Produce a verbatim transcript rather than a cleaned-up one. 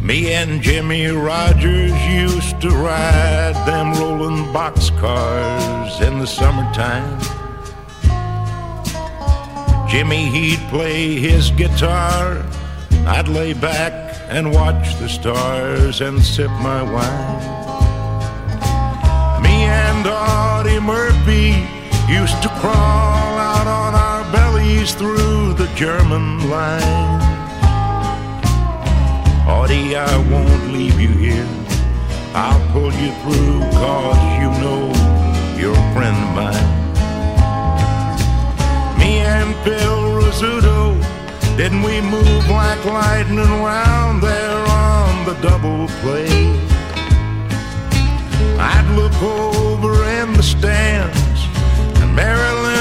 Me and Jimmy Rogers used to ride them rolling boxcars in the summertime. Jimmy, he'd play his guitar, I'd lay back and watch the stars and sip my wine. Me and Audie Murphy used to crawl out on our bellies through the German line. Audie, I won't leave you here, I'll pull you through, cause you know you're a friend of mine. Me and Phil Rizzuto, didn't we move like lightning round there on the double play? I'd look over in the stands and Marilyn